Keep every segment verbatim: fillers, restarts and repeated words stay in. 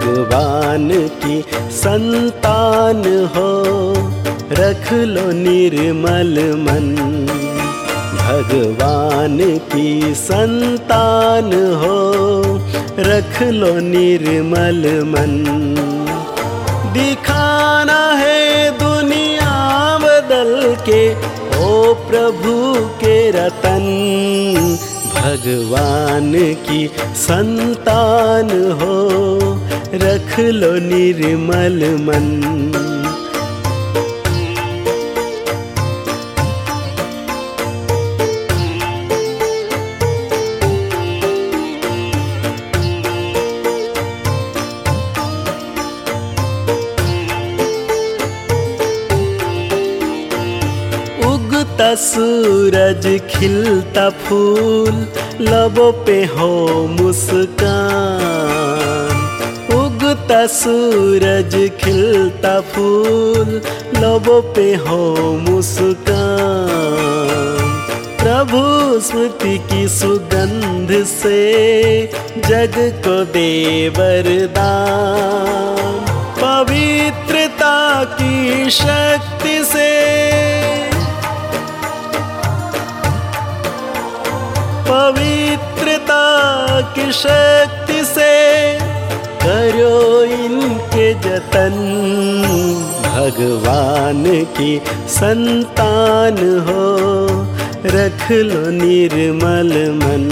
भगवान की संतान हो, रख लो निर्मल मन। भगवान की संतान हो, रख लो निर्मल मन। दिखाना है दुनिया बदल के, ओ प्रभु के रतन। भगवान की संतान हो, रख लो निर्मल मन। उगता सूरज खिलता फूल, लबों पे हो मुस्कान। उगता सूरज खिलता फूल, लबों पे हो मुस्कान। प्रभु स्मृति की सुगंध से जग को दे वरदान। पवित्रता की शक्ति से, पवित्रता की शक्ति से करो इनके जतन। भगवान की संतान हो, रख लो निर्मल मन।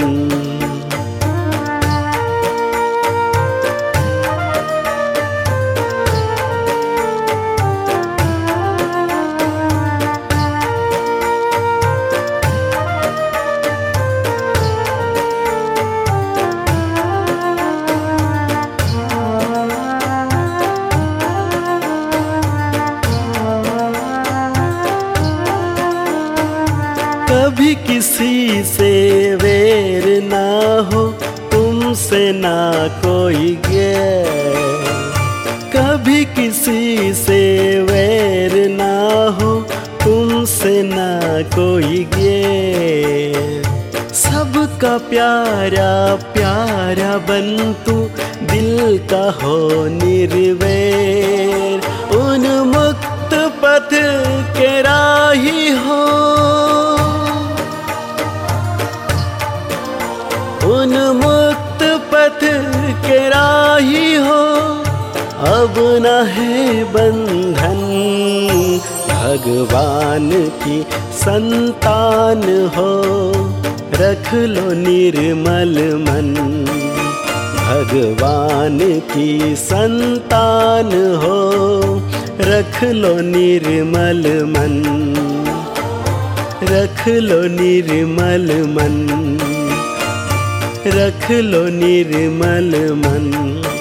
कभी किसी से वैर ना हो, तुमसे ना कोई गैर। कभी किसी से वैर ना हो, तुमसे ना कोई गैर। सबका प्यारा प्यारा बन तू, दिल का हो निर्वैर। उन्मुक्त पथ के राही हो, उन्मुक्त पथ के राही हो, अब न है बंधन। भगवान की संतान हो, रख लो निर्मल मन। भगवान की संतान हो, रख लो निर्मल मन। रख लो निर्मल मन, रख लो निर्मल मन।